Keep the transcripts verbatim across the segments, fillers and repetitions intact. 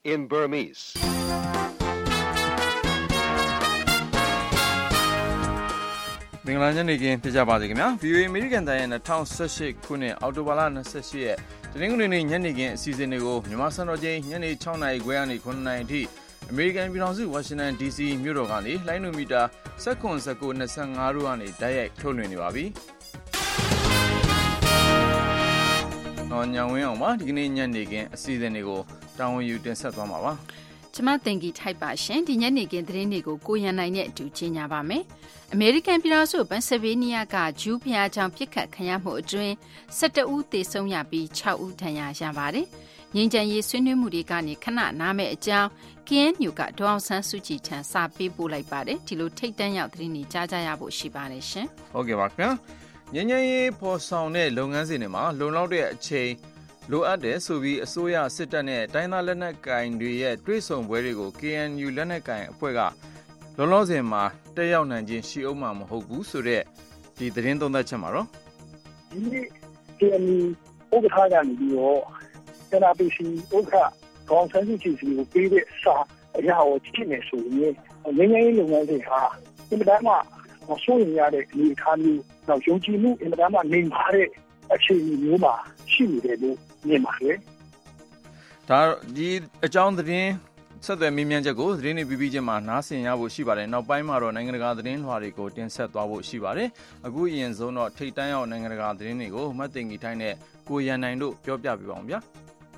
in Burmese. မင်္ဂလာညနေခင်းဖြစ်ကြပါစေခင်ဗျာ ဗီအိုအေ အမေရိကန်တိုင်းရဲ့၂၀၁၈ခုနှစ်အောက်တိုဘာလ၂၈ရက်တနင်္ဂနွေနေ့ညနေခင်းအစီအစဉ်တွေကိုမြန်မာစံတော်ချိန်ညနေ၆နာရီခွဲကနေ၇နာရီအထိအမေရိကန်ပြည်ထောင်စုဝါရှင်တန် ဒီစီမြို့တော်ကနေလိုင်းနိုမီတာ၁၇ ၁၉ ၂၅တို့ကနေတိုက်ရိုက်ထုတ်လွှင့်နေပါပြီ။နော်ညောင်ဝင်းအောင်ပါဒီကနေ့ညနေခင်းအစီအစဉ်တွေကိုတာဝန်ယူတင်ဆက်သွားမှာပါ။ကျမတင်ကြီးထိုက်ပါရှင်ဒီညနေခင်းသတင်းတွေကိုကိုရန်နိုင်နဲ့အတူကြီးညာပါမယ်။အမေရိကန်ပြည်ထောင်စုပန်ဆယ်ဗေးနီးယားကဂျူးဘုရားကျောင်းပြစ်ခတ်ခံရမှုအတွင်း၁၁ဦးသေဆုံးရပြီး၆ဦးဒဏ်ရာရပါတယ်။ငြိမ်းချမ်းရေးဆွေးနွေးမှုတွေကနေခဏနားမဲ့အကြောင်း K N U ကဒေါအောင်ဆန်းစုကြည်ထံစာပေးပို့လိုက်ပါတယ်။ဒီလိုထိတ်တန့်ရောက်သတင်းတွေကြားကြရဖို့ရှိပါတယ်ရှင်။ဟုတ်ကဲ့ပါခင်ဗျာ။ငြိမ်းချမ်းရေးဖော်ဆောင်တဲ့လုပ်ငန်းစဉ်တွေမှာလုံလောက်တဲ့အချိန်လိုအပ်တယ်ဆိုပြီးအစိုးရစစ်တပ်နဲ့တိုင်းသားလက်နက်ကိုင်တွေရဲ့တွဲဆုံပွဲတွေကို K N U လက်နက်ကိုင်အဖွဲ့ကလောလောဆယ်မှာတက်ရောက်နိုင်ခြင်းရှိအောင်မှာမဟုတ်ဘူးဆိုတော့ဒီသတင်းသုံးသပ်ချက်မှာတော့ဒီနေ့ K N U ဥက္ကဋ္ဌကနေပြီးတော့ကျနာပီစီဥက္ကဋ္ဌဒေါအောင်ဆန်းစုကြည်စီကိုပေးတဲ့စာအရာကိုကြည့်နေဆိုရင်ငြိမ်းချမ်းရေးလုပ်ငန်းတွေဟာအင်မတန်မှဆိုရင်ရတဲ့အနေအထားမျိုးတော့ယုံကြည်မှုအင်မတန်မှနေပါတဲ့အခြေအနေမျိုးမှာရှိနေတယ်လို့မြင်ပါတယ်။ဒါဒီအကြောင်းသတင်းဆက်သွယ်မေးမြန်းချက်ကိုသတင်းတွေပြီးပြီးချင်းမှာနားဆင်ရဖို့ရှိပါတယ်။နောက်ပိုင်းမှာတော့နိုင်ငံတကာသတင်းလွှာတွေကိုတင်ဆက်သွားဖို့ရှိပါတယ်။အခုအရင်ဆုံးတော့ထိပ်တန်းရောက်နိုင်ငံတကာသတင်းတွေကိုမတ်တင်ကြီးထိုင်းနဲ့ကိုရန်နိုင်တို့ပြောပြပေးပါအောင်ဗျာ။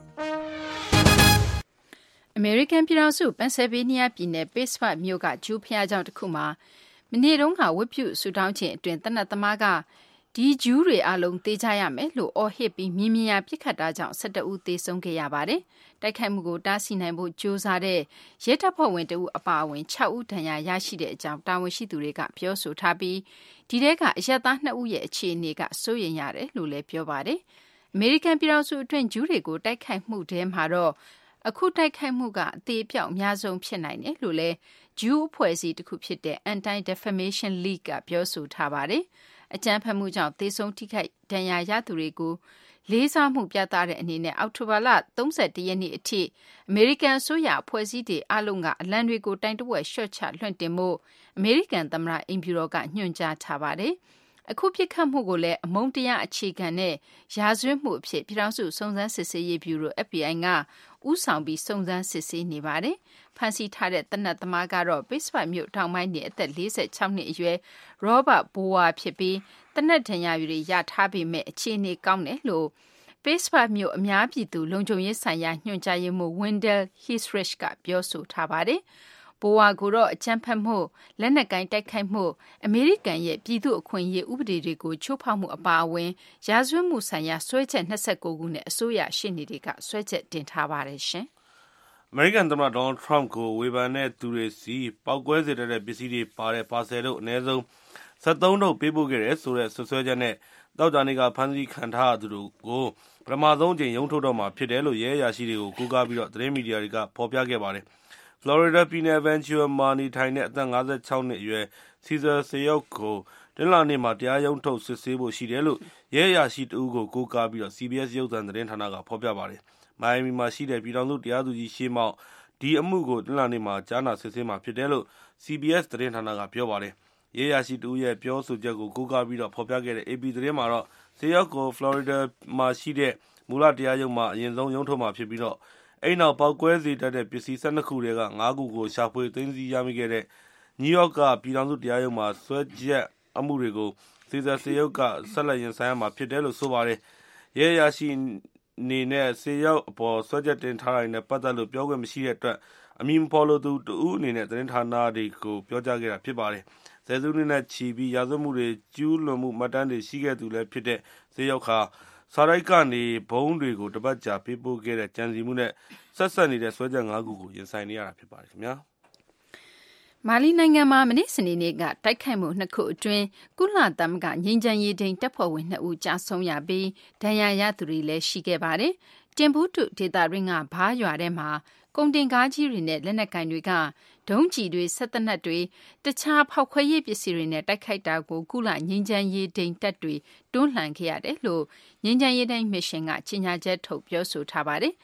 အမေရိကန်ပြည်ထောင်စုပန်ဆယ်ဗေးနီးယားပြည်နယ်ပေးစဖတ်မြို့ကဂျူးဘုရားကျောင်းတစ်ခုမှာမနေ့တုန်းကဝတ်ပြုဆုတောင်းခြင်းအတွင်တနတ်သမားကဒီဂျူးတွေအလုံးသေချရမယ်လို့အော်ဟစ်ပြီးမြင်းမြရာပြစ်ခတ်တာကြောင့်၁၁ဦးသေဆုံးခဲ့ရပါတယ်။တိုက်ခိုက်မှုကိုတားဆီးနိုင်ဖို့ကြိုးစားတဲ့ရဲတပ်ဖွဲ့ဝင်တဦးအပါအဝင်၆ဦးဒဏ်ရာရရှိတဲ့အကြောင်းတာဝန်ရှိသူတွေကပြောဆိုထားပြီးဒီထဲကအရပ်သား၂ဦးရဲ့အခြေအနေကစိုးရိမ်ရတယ်လို့လည်းပြောပါတယ်။အမေရိကန်ပြည်ထောင်စုအတွင်းဂျူးတွေကိုတိုက်ခိုက်မှုထဲမှာတော့အခုတိုက်ခိုက်မှုကအသေးအပြောက်အများဆုံးဖြစ်နိုင်တယ်လို့လည်းဂျူးအဖွဲ့အစည်းတစ်ခုဖြစ်တဲ့ Anti-Defamation League ကပြောဆိုထားပါတယ်။အကြမ်းဖက်မှုကြောင့်သေဆုံးထိခိုက်ဒဏ်ရာရသူတွေကိုလေးစားမှုပြသတဲ့အနေနဲ့အောက်တိုဘာလ၃၁ရက်နေ့အထိအမေရိကန်အစိုးရအဖွဲ့အစည်းတွေအလုံးကအလံတွေကိုတိုင်တဝက်ရှော့ချလွှင့်တင်မှုအမေရိကန်သမ္မတအိမ်ဖြူတော်ကညွှန်ကြားထားပါတယ်။အခုပြစ်ခတ်မှုကိုလည်းအမုန်းတရားအခြေခံတဲ့ရာဇဝတ်မှုအဖြစ်ပြည်ထောင်စုစုံစမ်းစစ်ဆေးရေးဗျူရို F B I ကဦးဆောင်ပြီးစုံစမ်းစစ်ဆေးနေပါတယ်။ဖမ်းဆီးထားတဲ့တနတ်သမားကတော့ပေးစဖတ်မြို့တောင်ပိုင်းနေအသက်၄၆နှစ်အရွယ်ရောဘတ်ဘိုဝါဖြစ်ပြီးတနတ်ဒဏ်ရာတွေရထားပေမဲ့အခြေအနေကောင်းတယ်လို့ပေးစဖတ်မြို့အများပြည်သူလုံခြုံရေးဆိုင်ရာညွှန်ကြားရေးမှူး Wendell Heathridge ကပြောဆိုထားပါတယ်။ဘိုဝါကိုတော့အကြမ်းဖက်မှုလက်နက်ကိုင်တိုက်ခိုက်မှုအမေရိကန်ရဲ့ပြည်သူ့အခွင့်အရေးဥပဒေတွေကိုချိုးဖောက်မှုအပါအဝင်ရာဇဝတ်မှုဆိုင်ရာစွဲချက်၂၉ခုနဲ့အစိုးရရှေ့နေတွေကစွဲချက်တင်ထားပါတယ်ရှင်။အမေရိကန်သမ္မတဒေါ်နယ်ထရမ့်ကိုဝေဖန်တဲ့သူတွေစီပောက်ကွဲစေတဲ့ပစ္စည်းတွေပါတဲ့ပါဆယ်တို့အနည်းဆုံး၁၃ထုတ်ပေးပို့ခဲ့တယ်ဆိုတဲ့ဆွဆွဲချက်နဲ့တောက်ကြနေကဖမ်းဆီးခံထားရသူတို့ကိုပထမဆုံးချိန်ရုံးထုတ်တော့မှာဖြစ်တယ်လို့ရဲအရာရှိတွေကိုကူကားပြီးတော့သတင်းမီဒီယာတွေကဖော်ပြခဲ့ပါတယ်။ Florida ပြည်နယ် Ventura မှာနေထိုင်တဲ့အသက်၅၆နှစ်အရွယ် Cesar Sayoc ကိုတနင်္လာနေ့မှာတရားရုံးထုတ်စစ်ဆေးဖို့ရှိတယ်လို့ရဲအရာရှိတဦးကိုကိုးကားပြီးတော့ C B S ရုပ်သံသတင်းဌာနကဖော်ပြပါတယ်။ မိုင်ယာမီမှာရှိတဲ့ပြည်ထောင်စုတရားသူကြီးရှေ့မှောက်ဒီအမှုကိုတနင်္လာနေ့မှာကြားနာစစ်ဆေးမှာဖြစ်တယ်လို့ C B S သတင်းဌာနကပြောပါတယ်။ရဲအရာရှိတဦးရဲ့ပြောဆိုချက်ကိုကိုးကားပြီးတော့ဖော်ပြခဲ့တဲ့ A P သတင်းမှာတော့ Sayoc ကို Florida မှာရှိတဲ့မူလတရားရုံးမှာအရင်ဆုံးရုံးထုတ်မှာဖြစ်ပြီးတော့အဲ့နောက်ပေါက်ကွဲစေတတ်တဲ့ပစ္စည်း၁၂ခုတွေက၅ခုကိုရှာဖွေသိမ်းဆည်းရမိခဲ့တဲ့နယူးယောက်ကပြည်ထောင်စုတရားရုံးမှာစွဲချက်အမှုတွေကိုစီဇာစေယုတ်ကဆက်လက်ရင်ဆိုင်ရမှာဖြစ်တယ်လို့ဆိုပါတယ်။ရဲရရှိအနေနဲ့စေယုတ်အပေါ်စွဲချက်တင်ထားတာနဲ့ပတ်သက်လို့ပြောခွင့်မရှိတဲ့အတွက်အမည်မဖော်လို့သူတဦးအနေနဲ့သတင်းဌာနတွေကိုပြောကြားခဲ့တာဖြစ်ပါတယ်။ဆယ်စုနှစ်နဲ့ချီပြီးရာဇဝတ်မှုတွေကျူးလွန်မှုမှတ်တမ်းတွေရှိခဲ့သူလည်းဖြစ်တဲ့စေယုတ်ခါစာရိုက်ကနေဘုံတွေကိုတပတ်ကြာပေးပို့ခဲ့တဲ့ကြံစီမှုနဲ့ဆက်ဆက်နေတဲ့ဆွဲချက်၅ခုကိုရင်ဆိုင်နေရတာဖြစ်ပါတယ်ခင်ဗျာမာလီနိုင်ငံမှာမနေ့စနေနေ့ကတိုက်ခိုက်မှုနှစ်ခုအတွင်းကုလသမဂ္ဂငြိမ်းချမ်းရေးထိန်းတပ်ဖွဲ့ဝင်နှစ်ဦးကြာဆုံးရပြီးဒဏ်ရာရသူတွေလည်းရှိခဲ့ပါတယ်။တင်ဘူးတုဒေသရင်းကဘားရွာထဲမှာကုန်တင်ကားကြီးတွေနဲ့လက်နက်ကင်တွေကဒုံးကျည်တွေဆက်တနက်တွေတခြားဖောက်ခွဲရေးပစ္စည်းတွေနဲ့တိုက်ခိုက်တာကိုကုလငြိမ်းချမ်းရေးထိန်းတပ်တွေတွန်းလှန်ခဲ့ရတယ်လို့ငြိမ်းချမ်းရေးထိန်းမစ်ရှင်ကကြေညာချက်ထုတ်ပြောဆိုထားပါတယ်။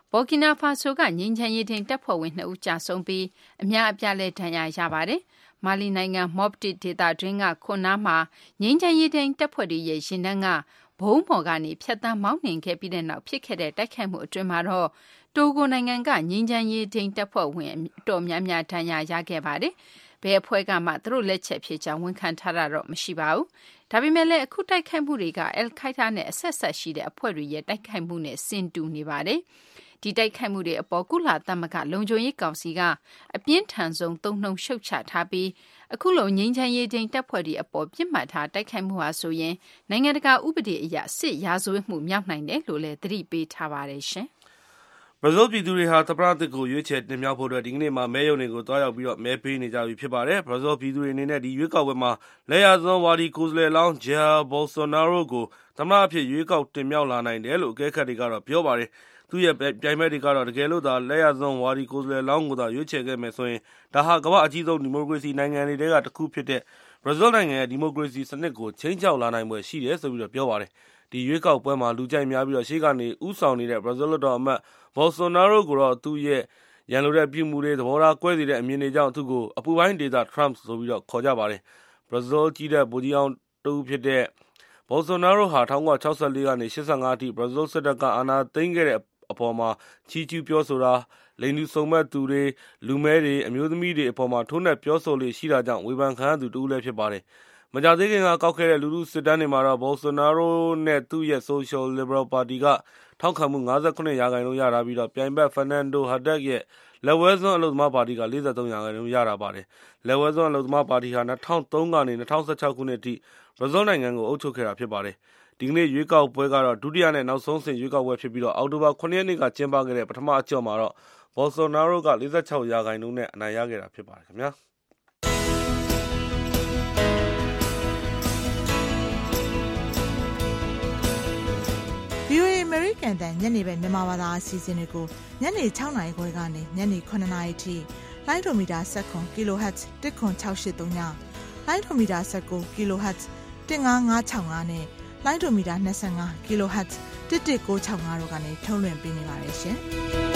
ဘော်ကီနာဖာဆိုကငြိမ်းချမ်းရေးထိန်းတပ်ဖွဲ့ဝင်နှစ်ဦးကြာဆုံးပြီးအများအပြားလည်းဒဏ်ရာရပါတယ်။မာလီနိုင်ငံမော့ပတစ်ဒေသတွင်းကခွန်နာမှာငြိမ်းချမ်းရေးထိန်းတပ်ဖွဲ့တွေရဲ့ရင်နှန်းကဘုံပေါ်ကနေဖြတ်တန်းမောင်းနှင်ခဲ့ပြီးတဲ့နောက်ဖြစ်ခဲ့တဲ့တိုက်ခိုက်မှုအတွင်းမှာတော့တိုဂိုနိုင်ငံကငြိမ်းချမ်းရေးထိန်းတပ်ဖွဲ့ဝင်အတော်များများဒဏ်ရာရခဲ့ပါတယ်။ဘယ်အဖွဲ့ကမှသူတို့လက်ချက်ဖြစ်ကြောင်းဝန်ခံထားတာတော့မရှိပါဘူး။ဒါပေမဲ့လည်းအခုတိုက်ခိုက်မှုတွေကအယ်ခိုက်ဒါနဲ့အဆက်ဆက်ရှိတဲ့အဖွဲ့တွေရဲ့တိုက်ခိုက်မှုနဲ့ဆင်တူနေပါတယ်။ဒီတိုက်ခိုက်မှုတွေအပေါ်ကုလသမဂ္ဂလုံခြုံရေးကောင်စီကအပြင်းထန်ဆုံးသုံးနှုန်းရှုတ်ချထားပြီးအခုလိုငြိမ်းချမ်းရေးထိန်းတပ်ဖွဲ့တွေအပေါ်ပြစ်မှတ်ထားတိုက်ခိုက်မှုဟာဆိုရင်နိုင်ငံတကာဥပဒေအရစစ်ရာဇဝတ်မှုမြောက်နိုင်တယ်လို့လည်းသတိပေးထားပါတယ်ရှင်။ဘရာဇီးပြည်သူတွေဟာသမ္မတသစ်ကိုရွေးချယ်တင်မြှောက်ဖို့အတွက်ဒီကနေ့မှာမဲရုံတွေကိုတွားရောက်ပြီးတော့မဲပေးနေကြပြီဖြစ်ပါတယ်။ဘရာဇီးပြည်သူတွေအနေနဲ့ဒီရွေးကောက်ပွဲမှာလက်ယာစွန်းဝါဒီကိုယ်စားလှယ်လောင်းဂျာဘိုဆိုနာရိုကိုသမ္မတအဖြစ်ရွေးကောက်တင်မြှောက်လာနိုင်တယ်လို့အကဲခတ်တွေကတော့ပြောပါတယ်။သူ့ရဲ့ပြိုင်ဘက်တွေကတော့တကယ်လို့သာလက်ယာစွန်းဝါဒီကိုယ်စားလှယ်လောင်းကိုသာရွေးချယ်ခဲ့မယ်ဆိုရင်ဒါဟာကမ္ဘာအကြီးဆုံးဒီမိုကရေစီနိုင်ငံတွေထဲကတစ်ခုဖြစ်တဲ့ဘရာဇီးနိုင်ငံရဲ့ဒီမိုကရေစီစနစ်ကိုချိန်ချောက်လာနိုင်ပွဲရှိတယ်ဆိုပြီးတော့ပြောပါတယ်။ဒီရွေးကောက်ပွဲမှာလူကြိုက်များပြီးတော့ရှေ့ကနေဥဆောင်နေတဲ့ဘရာဇီးတော်အမတ်ဘော်ဆိုနာရိုကိုတော့သူ့ရဲ့ရန်လိုတဲ့ပြုမှုတွေသဘောထားကွဲစေတဲ့အမြင်တွေကြောင့်သူ့ကိုအပူပိုင်းဒေသထရမ့်ဆိုပြီးတော့ခေါ်ကြပါတယ်။ဘရာဇီးကြီးတဲ့ဗိုလ်ကြီးအောင်တူဖြစ်တဲ့ဘော်ဆိုနာရိုဟာ၁၉၆၄ကနေ၈၅အထိဘရာဇီးစစ်တပ်ကအာဏာသိမ်းခဲ့တဲ့အပေါ်မှာချီးကျူးပြောဆိုတာလိင်တူစုံမက်သူတွေလူမဲတွေအမျိုးသမီးတွေအပေါ်မှာထိုးနှက်ပြောဆိုလေရှိတာကြောင့်ဝေဖန်ခံရသူတူလည်းဖြစ်ပါတယ်။မကြသေးခင်ကကောက်ခဲ့တဲ့လူလူစစ်တမ်းတွေမှာတော့ဘော်ဆိုနာရိုနဲ့သူ့ရဲ့ Social Liberal Party ကထောက်ခံမှု၅၇ရာခိုင်နှုန်းရတာပြီးတော့ပြိုင်ဘက်ဖာနန်ဒိုဟာဒက်ရဲ့လက်ဝဲစွန်းအလုပ်သမားပါတီက၄၃ရာခိုင်နှုန်းရတာပါတယ်။လက်ဝဲစွန်းအလုပ်သမားပါတီဟာ၂၀၀၃ကနေ၂၀၁၆ခုနှစ်အထိဘရာဇီးနိုင်ငံကိုအုပ်ချုပ်ခဲ့တာဖြစ်ပါတယ်။ဒီကနေ့ရွေးကောက်ပွဲကတော့ဒုတိယနဲ့နောက်ဆုံးဆင့်ရွေးကောက်ပွဲဖြစ်ပြီးတော့အောက်တိုဘာခုနှစ်ရက်နေ့ကကျင်းပခဲ့တဲ့ပထမအကြော့မှာတော့ဘော်ဆိုနာရိုက၄၆ရာခိုင်နှုန်းနဲ့အနိုင်ရခဲ့တာဖြစ်ပါတယ်ခင်ဗျာ။ဗီအိုအေ American တန်ညနေပဲမြန်မာဘာသာအစီအစဉ်တွေကိုညနေ၆နာရီခွဲကနေညနေ၇နာရီထိလိုင်းဒိုမီတာ၁၇ kHz ၁ခွန်၆၈၃ညလိုင်းဒိုမီတာ၁၉ kHz ၁၅၅၆၅နဲ့လိုင်းဒိုမီတာ၂၅ kHz ၁၁၉၆၅တို့ကနေထုတ်လွှင့်ပေးနေပါတယ်ရှင်။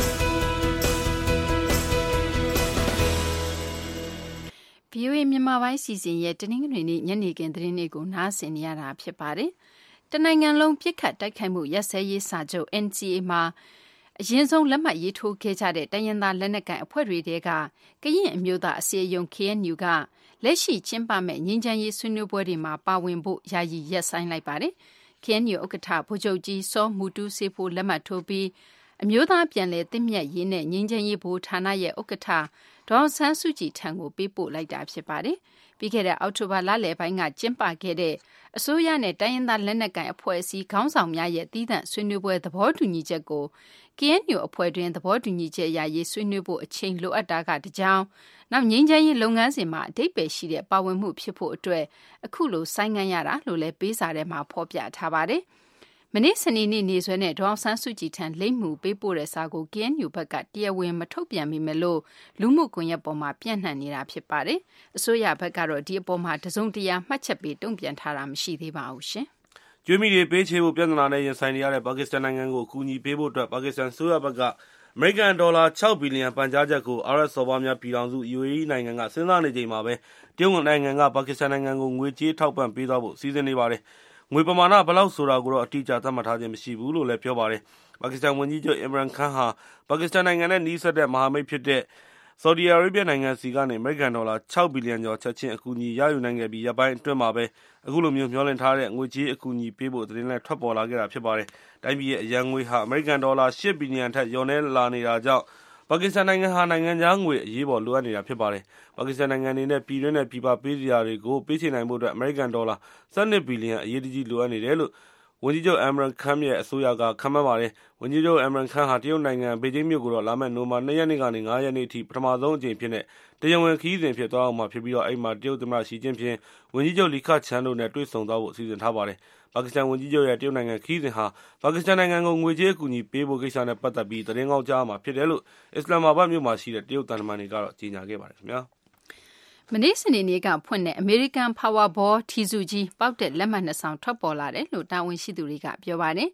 ဗီအိုအေမြန်မာပိုင်းစီစဉ်ရဲ့တနင်္ဂနွေနေ့ညနေခင်းသတင်းတွေကိုနားဆင်နေရတာဖြစ်ပါတယ်။တနိုင်ငံလုံးပြစ်ခတ်တိုက်ခိုက်မှုရပ်စဲရေးစာချုပ် N C A မှာအရင်ဆုံးလက်မှတ်ရေးထိုးခဲ့ကြတဲ့တိုင်းရင်းသားလက်နက်ကိုင်အဖွဲ့တွေတဲကကရင်အမျိုးသားအစည်းအရုံး K N U ကလက်ရှိကျင်းပမဲ့ငြိမ်းချမ်းရေးဆွေးနွေးပွဲတွေမှာပါဝင်ဖို့ယာယီရပ်ဆိုင်းလိုက်ပါတယ်။ K N U ဥက္ကဋ္ဌဗိုလ်ချုပ်ကြီးစောမူတူးစေဖို့လက်မှတ်ထိုးပြီးအမျိုးသားပြန်လည်သင့်မြတ်ရေးနဲ့ငြိမ်းချမ်းရေးဘိုးဌာနရဲ့ဥက္ကဋ္ဌဒေါ်ဆန်းစုကြည်ထံကိုပေးပို့လိုက်တာဖြစ်ပါတယ်။ပြီးခဲ့တဲ့အောက်တိုဘာလလယ်ပိုင်းကကျင်းပခဲ့တဲ့အစိုးရနဲ့တိုင်းရင်းသားလက်နက်ကိုင်အဖွဲ့အစည်းခေါင်းဆောင်များရဲ့တည်တံ့ဆွေးနွေးပွဲသဘောတူညီချက်ကို K N U အဖွဲ့တွင်သဘောတူညီချက်အရရေးဆွေးနွေးဖို့အချိန်လိုအပ်တာကတကြောင်နောက်ငြိမ်းချမ်းရေးလုပ်ငန်းစဉ်မှာအဓိပ္ပာယ်ရှိတဲ့ပါဝင်မှုဖြစ်ဖို့အတွက်အခုလိုဆိုင်းငံ့ရတာလို့လည်းပေးစာထဲမှာဖော်ပြထားပါတယ်။မနေ့စနေနေ့နေ့စွဲနဲ့ဒေါ်ဆန်းစုကြည်ထံလိမ့်မှုပေးပို့တဲ့စာကို K N U ဘက်ကတရားဝင်မထုတ်ပြန်မိမယ်လို့လူမှုကွန်ရက်ပေါ်မှာပြန့်နှံ့နေတာဖြစ်ပါတယ်။အစိုးရဘက်ကတော့ဒီအပေါ်မှာတစုံတရာမှတ်ချက်ပေးတုံ့ပြန်ထားတာမရှိသေးပါဘူးရှင်။ကျွေးမိတွေပေးချေဖို့ပြဿနာနဲ့ရင်ဆိုင်နေရတဲ့ပါကစ္စတန်နိုင်ငံကိုအကူအညီပေးဖို့အတွက်ပါကစ္စတန်အစိုးရဘက်ကအမေရိကန်ဒေါ်လာ၆ဘီလီယံပန်ကြားချက်ကိုအာရပ်စော်ဘွားများပြည်ထောင်စု U A E နိုင်ငံကစဉ်းစားနေချိန်မှာပဲတရုတ်နိုင်ငံကပါကစ္စတန်နိုင်ငံကိုငွေကြေးထောက်ပံ့ပေးသွားဖို့စီစဉ်နေပါတယ်။ငွေပမာဏဘယ်လောက်ဆိုတာကိုတော့အတိအကျသတ်မှတ်ထားခြင်းမရှိဘူးလို့လည်းပြောပါတယ်။ပါကစ္စတန်ဝန်ကြီးချုပ် Imran Khan ဟာပါကစ္စတန်နိုင်ငံနဲ့နှီးစပ်တဲ့မဟာမိတ်ဖြစ်တဲ့ဆော်ဒီအာရေဗျနိုင်ငံစီကနေအမေရိကန်ဒေါ်လာ၆ဘီလီယံကျော်ချက်ချင်းအကူအညီရယူနိုင်ခဲ့ပြီးရပ်ပိုင်းအတွင်းမှာပဲအခုလိုမျိုးမျှော်လင့်ထားတဲ့ငွေကြေးအကူအညီပေးဖို့သတင်းလည်းထွက်ပေါ်လာခဲ့တာဖြစ်ပါတယ်။တိုင်းပြည်ရဲ့အရန်ငွေဟာအမေရိကန်ဒေါ်လာ၈ဘီလီယံထက်လျော့နည်းလာနေတာကြောင့်ပါကစ္စတန်နိုင်ငံဟာနိုင်ငံခြားငွေအရေးပေါ်လိုအပ်နေတာဖြစ်ပါတယ်။ပါကစ္စတန်နိုင်ငံအနေနဲ့ပြည်တွင်းနဲ့ပြည်ပပေးစရာတွေကိုပေးချေနိုင်ဖို့အတွက်အမေရိကန်ဒေါ်လာ၁၂ဘီလီယံအရေးတကြီးလိုအပ်နေတယ်လို့ဝန်ကြီးချုပ် Imran Khan ရဲ့အစိုးရကခန့်မှန်းပါတယ်။ဝန်ကြီးချုပ် Imran Khan ဟာတရုတ်နိုင်ငံဘေကျင်းမြို့ကိုတော့လာမယ့်နိုဝင်ဘာ၂ရက်နေ့ကနေ၅ရက်နေ့အထိပထမဆုံးအကြိမ်ဖြစ်တဲ့တရားဝင်ခရီးစဉ်ဖြစ်သွားအောင်မှာဖြစ်ပြီးတော့အဲ့မှာတရုတ်သမ္မတရှီကျင်းဖျင်ဝန်ကြီးချုပ်လီခချန်တို့နဲ့တွေ့ဆုံသွားဖို့စီစဉ်ထားပါတယ်။ပါကစ္စတန်ဝန်ကြီးချုပ်ရဲ့တရုတ်နိုင်ငံခရီးစဉ်ဟာပါကစ္စတန်နိုင်ငံကိုငွေကြေးအကူအညီပေးဖို့ကိစ္စနဲ့ပတ်သက်ပြီးသတင်းကောင်းကြားမှာဖြစ်တယ်လို့အစ္စလာမ်မာဘတ်မြို့မှာရှိတဲ့တရုတ်တန်တမန်တွေကတော့ကြေညာခဲ့ပါတယ်ခင်ဗျာ။မနေ့စနေနေ့ကဖွင့်တဲ့ American Powerball ထီစုကြီးပေါက်တဲ့လက်မှတ်နှစ်ဆောင်ထွက်ပေါ်လာတယ်လို့တာဝန်ရှိသူတွေကပြောပါတယ်။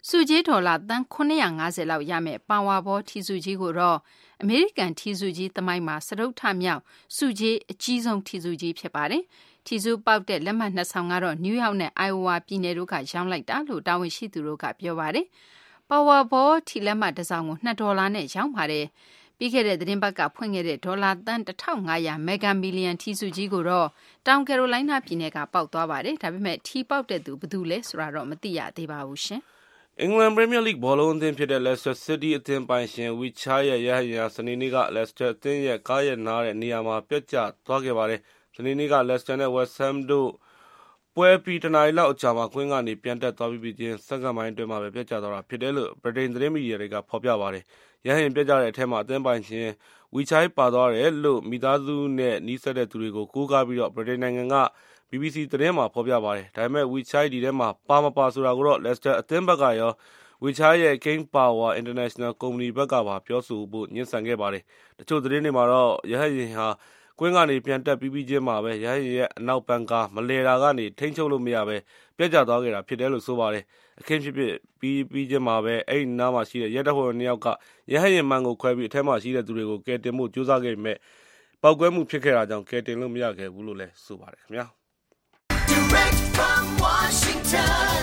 စုကြီးဒေါ်လာသန်းခုနှစ်ရာငါးဆယ်လောက်ရမယ့်ပါဝါဘောထီစုကြီးကိုတော့အမေရိကန်ထီစုကြီးသမိုင်းမှာစတုတ္ထမြောက်စုကြီးအကြီးဆုံးထီစုကြီးဖြစ်ပါတယ်။ထီစုပေါက်တဲ့လက်မှတ်နှစ်ဆောင်ကတော့နယူးယောက်နဲ့အိုင်အိုဝါပြည်နယ်တို့ကရောင်းလိုက်တာလို့တာဝန်ရှိသူတို့ကပြောပါတယ်။ပါဝါဘောထီလက်မှတ်တစ်ဆောင်ကိုနှစ်ဒေါ်လာနဲ့ရောင်းပါတယ်။ပြီးခဲ့တဲ့သတင်းပတ်ကဖွင့်ခဲ့တဲ့ဒေါ်လာသန်းတစ်ထောင်ငါးရာမက်ဂါမီလီယံထီစုကြီးကိုတော့တောင်ကယ်ရိုလိုင်းနားပြည်နယ်ကပေါက်သွားပါတယ်။ဒါပေမဲ့ထီပေါက်တဲ့သူဘယ်သူလဲဆိုတာတော့မသိရသေးပါဘူးရှင်။အင်္ဂလန်ပရီးမီးယားလိဂ်ဘောလုံးအသင်းဖြစ်တဲ့ Leicester City အသင်းပိုင်ရှင်ဝီချာရဲ့ရဟတ်ယာဉ်စနေနေ့က Leicester အသင်းရဲ့ကားရဲ့နားတဲ့နေရာမှာပျက်ကျသွားခဲ့ပါတယ်။စနေနေ့က Leicester နဲ့ West Ham တို့ပွဲပြီးတနားရီလောက်အကြာမှာကွင်းကနေပြန်တက်သွားပြီးချင်းစက္ကန့်ပိုင်းအတွင်းမှာပဲပျက်ကျသွားတာဖြစ်တယ်လို့ဗြိတိန်သတင်းမီဒီယာတွေကဖော်ပြပါတယ်။ရဟတ်ယာဉ်ပျက်ကျတဲ့အထက်မှာအသင်းပိုင်ရှင်ဝီချာပါသွားတယ်လို့မိသားစုနဲ့နီးစပ်တဲ့သူတွေကိုကိုးကားပြီးတော့ဗြိတိန်နိုင်ငံကဘီဘီစီသတင်းမှာဖော်ပြပါတယ်။ဒါပေမဲ့ဝီချိုင်းဒီထဲမှာပါမပါဆိုတာကိုတော့ Leicester အသင်းဘက်ကရောဝီချိုင်းရဲ့ King Power International ကုမ္ပဏီဘက်ကပါပြောဆိုဖို့ညှဉ်းဆန်ခဲ့ပါတယ်။တချို့သတင်းတွေမှာတော့ရဟတ်ယာဉ်ဟာကွင်းကနေပြန်တက်ပြီးပြီးချင်းမှာပဲရဟတ်ယာဉ်ရဲ့အနောက်ပန်းကားမလဲတာကနေထိန်းချုပ်လို့မရပဲပြတ်ကျသွားခဲ့တာဖြစ်တယ်လို့ဆိုပါတယ်။အခင်းဖြစ်ဖြစ်ပြီးပြီးချင်းမှာပဲအဲ့ဒီနားမှာရှိတဲ့ရဲတပ်ဖွဲ့ဝင်နှစ်ယောက်ကရဟတ်ယာဉ်မှန်ကိုခွဲပြီးအထက်မှာရှိတဲ့သူတွေကိုကယ်တင်ဖို့ကြိုးစားခဲ့ပေမဲ့ပောက်ကွဲမှုဖြစ်ခဲ့တာကြောင့်ကယ်တင်လို့မရခဲ့ဘူးလို့လည်းဆိုပါတယ်ခင်ဗျာ။ Direct from Washington,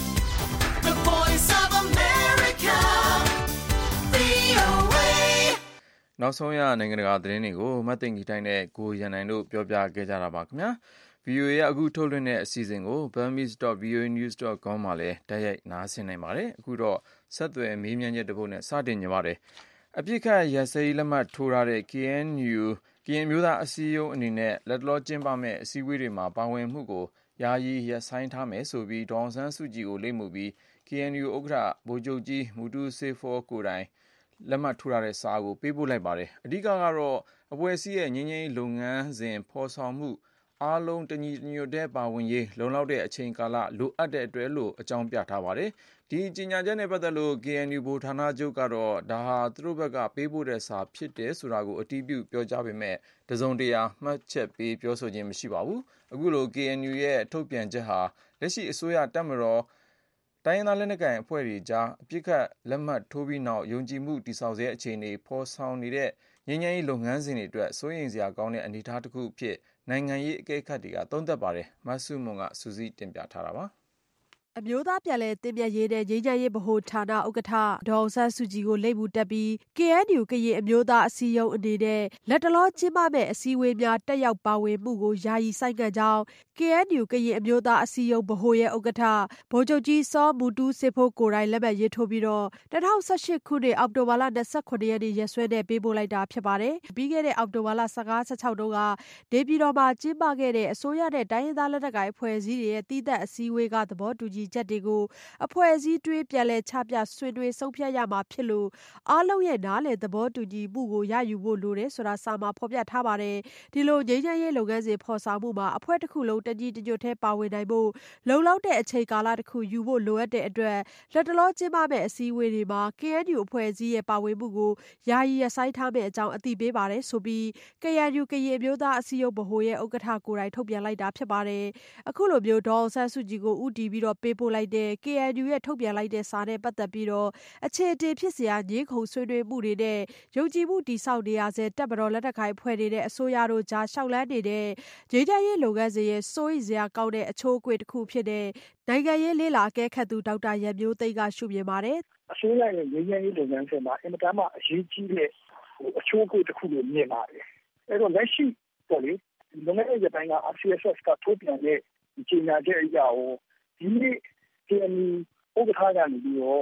the voice of America, ဗွီအိုအေနောက်ဆုံးရနိုင်ငံတကာသတင်းတွေကိုမတ်သိင်္ဂီတိုင်းနဲ့ကိုရန်နိုင်တို့ပြောပြခဲ့ကြတာပါခင်ဗျာ။ ဗွီအိုအေ ရဲ့အခုထုတ်လွှင့်တဲ့အစီအစဉ်ကို burmese dot v o a news dot com မှာလည်းတိုက်ရိုက်နားဆင်နိုင်ပါတယ်။အခုတော့ဆက်သွယ်မေးမြန်းချက်တစ်ပုဒ်နဲ့စတင်ကြပါတယ်။အပြစ်ခတ်ရက်စဲရေးလက်မှတ်ထိုးထားတဲ့ K N U ကရင်မျိုးသားအစည်းအရုံးအနေနဲ့လက်တလောကျင်းပမဲ့အစည်းအဝေးတွေမှာပါဝင်မှုကိုယာယီရပ်ဆိုင်းထားမယ်ဆိုပြီးဒေါအောင်ဆန်းစုကြည်ကိုလိပ်မူပြီး K N U ဥက္ကဋ္ဌဗိုလ်ချုပ်ကြီးမူတူးဆေးဖောကိုယ်တိုင်လက်မှတ်ထိုးထားတဲ့စာကိုပေးပို့လိုက်ပါတယ်။အဓိကကတော့အဖွဲ့အစည်းရဲ့ငြိမ်းချမ်းရေးလုပ်ငန်းစဉ်ဖော်ဆောင်မှုအားလုံးတညီတညွတ်တည်းပါဝင်ရေးလုံလောက်တဲ့အချိန်ကာလလိုအပ်တဲ့အတွက်လို့အကြောင်းပြထားပါတယ်။ဒီကြေညာချက်နဲ့ပတ်သက်လို့ K N U ဗိုလ်ဌာနချုပ်ကတော့ဒါဟာသူတို့ဘက်ကပေးပို့တဲ့စာဖြစ်တယ်ဆိုတာကိုအတည်ပြုပြောကြားပေမဲ့တစုံတရာမှတ်ချက်ပေးပြောဆိုခြင်းမရှိပါဘူး။အခုလို K N U ရဲ့ထုတ်ပြန်ချက်ဟာလက်ရှိအစိုးရတပ်မတော်တိုင်းရင်းသားလက်နက်ကိုင်အဖွဲ့တွေကြားအပြစ်ခတ်လက်မှတ်ထိုးပြီးနောက်ယုံကြည်မှုတည်ဆောက်စေအခြေအနေဖော်ဆောင်နေတဲ့ငြိမ်းချမ်းရေးလုပ်ငန်းစဉ်တွေအတွက်စိုးရိမ်စရာကောင်းတဲ့အနေအထားတစ်ခုဖြစ်နိုင်ငံရေးအကဲခတ်တွေကသုံးသပ်ပါတယ်။မဆုမွန်ကစူးစီးတင်ပြထားတာပါ။အမျိုးသားပြန်လည်သင့်မြတ်ရေးနဲ့ငြိမ်းချမ်းရေးဗဟိုဌာနဥက္ကဋ္ဌဒေါ်အောင်ဆန်းစုကြည်ကိုလိပ်မူတပ်ပြီး K N U ကရင်အမျိုးသားအစည်းအရုံးအနေနဲ့လက်တလောကျင်းပမဲ့အစည်းအဝေးများတက်ရောက်ပါဝင်မှုကိုယာယီဆိုင်းငံ့ကြောင်း K N U ကရင်အမျိုးသားအစည်းအရုံးဗဟိုရဲ့ဥက္ကဋ္ဌဗိုလ်ချုပ်ကြီးစောမူတူးဆေးဖိုးကိုယ်တိုင်လက်မှတ်ရေးထိုးပြီးတော့၂၀၁၈ခုနှစ်အောက်တိုဘာလ၂၇ရက်နေ့ရက်စွဲနဲ့ပေးပို့လိုက်တာဖြစ်ပါတယ်။ပြီးခဲ့တဲ့အောက်တိုဘာလ၁၅ ၁၆တုန်းကနေပြည်တော်မှာကျင်းပခဲ့တဲ့အစိုးရနဲ့တိုင်းရင်းသားလက်နက်ကိုင်အဖွဲ့အစည်းတွေရဲ့တည်သက်အစည်းအဝေးကသဘောတူညီချက်တွေကိုအဖွဲ့အစည်းတွင်းပြန်လည်ချပြဆွေးနွေးဆုံးဖြတ်ရမှာဖြစ်လို့အားလုံးရဲ့နားလည်သဘောတူညီမှုကိုရယူဖို့လိုတယ်ဆိုတာစာမှာဖော်ပြထားပါတယ်။ဒီလိုငြိမ်းချမ်းရေးလုပ်ငန်းစဉ်ဖော်ဆောင်မှုမှာအဖွဲ့တစ်ခုလုံးတညီတညွတ်တည်းပါဝင်နိုင်ဖို့လုံလောက်တဲ့အချိန်ကာလတစ်ခုယူဖို့လိုအပ်တဲ့အတွက်လက်တလောကျင်းပမဲ့အစည်းအဝေးတွေမှာ K N U အဖွဲ့အစည်းရဲ့ပါဝင်မှုကိုယာယီရပ်ဆိုင်းထားမယ့်အကြောင်းအသိပေးပါတယ်ဆိုပြီး K N U ကရင်အမျိုးသားအစည်းအရုံးဗဟိုရဲ့ဥက္ကဋ္ဌကိုယ်တိုင်ထုတ်ပြန်လိုက်တာဖြစ်ပါတယ်။အခုလိုမျိုးဒေါ်အောင်ဆန်းစုကြည်ကိုဦးတည်ပြီးတော့ပေးပို့လိုက်တဲ့ K N U ရဲ့ထုတ်ပြန်လိုက်တဲ့စာနဲ့ပတ်သက်ပြီးတော့အခြေအတင်ဖြစ်စရာငြင်းခုန်ဆွေးနွေးမှုတွေနဲ့ယုံကြည်မှုတည်ဆောက်နေရစေတပ်မတော်လက်နက်ကိုင်အဖွဲ့တွေနဲ့အစိုးရတို့ကြားရှောက်လန်းနေတဲ့ငြိမ်းချမ်းရေးလုပ်ငန်းစဉ်ရဲ့စိုးရိမ်စရာကောင်းတဲ့အချိုးအကွေ့တစ်ခုဖြစ်တဲ့နိုင်ငံရေးလေးလာအကဲခတ်သူဒေါက်တာရန်မျိုးသိန်းကရှုမြင်ပါတယ်။အစိုးရရဲ့ငြိမ်းချမ်းရေးလုပ်ငန်းစဉ်မှာအင်မတန်မှအရေးကြီးတဲ့အချိုးအကွေ့တစ်ခုလို့မြင်ပါတယ်။အဲတော့လက်ရှိပေါ့လေလွန်ခဲ့တဲ့ရက်ပိုင်းက R C S S ကထုတ်ပြန်တဲ့ကြေညာချက်အရဟောဒီနေ့ K N U ဥက္ကဋ္ဌကနေပြီးတော့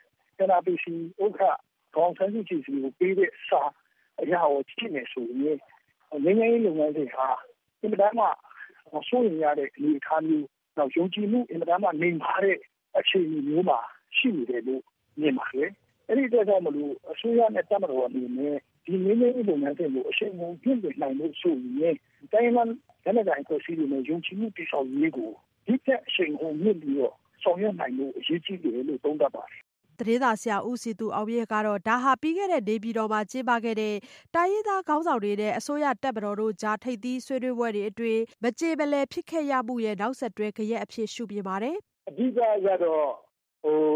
N R P C ဥက္ကဋ္ဌဒေါအောင်ဆန်းစုကြည်စီကိုပေးတဲ့စာအရာကိုကြည့်နေဆိုရင်ငြိမ်းချမ်းရေးလုပ်ငန်းတွေဟာအင်မတန်မှစိုးရိမ်ရတဲ့အနေအထားမျိုးနောက်ယုံကြည်မှုအင်မတန်မှနေပါတဲ့အခြေအနေမျိုးမှာရှိနေတယ်လို့မြင်ပါတယ်။အဲ့ဒီအတွက်ကြောင့်မလို့အစိုးရနဲ့တပ်မတော်အနေနဲ့ဒီငြိမ်းချမ်းရေးလုပ်ငန်းတွေကိုအရှိန်အဟုန်ပြည့်စုံနိုင်လို့ဆိုရင်တိုင်းရင်းသားလက်နက်ကိုင်အဖွဲ့အစည်းတွေနဲ့ယုံကြည်မှုတည်ဆောက်ရေးကိုဒီတဲ့အရှိန်အဟုန်မြင့်ပြီးတော့ဆောင်ရွက်နိုင်လို့အရေးကြီးတယ်လို့သုံးသပ်ပါတယ်။သတင်းသာဆရာဦးစီသူအောင်မြင့်ကတော့ဒါဟာပြီးခဲ့တဲ့နေပြည်တော်မှာကျင်းပခဲ့တဲ့တိုင်းရင်းသားခေါင်းဆောင်တွေနဲ့အစိုးရတပ်မတော်တို့ကြားထိပ်သီးဆွေးနွေးပွဲတွေအတွင်းမကြေမလည်ဖြစ်ခဲ့ရမှုရဲ့နောက်ဆက်တွဲကြရက်အဖြစ်ရှုမြင်ပါတယ်။အဓိကကတော့ဟို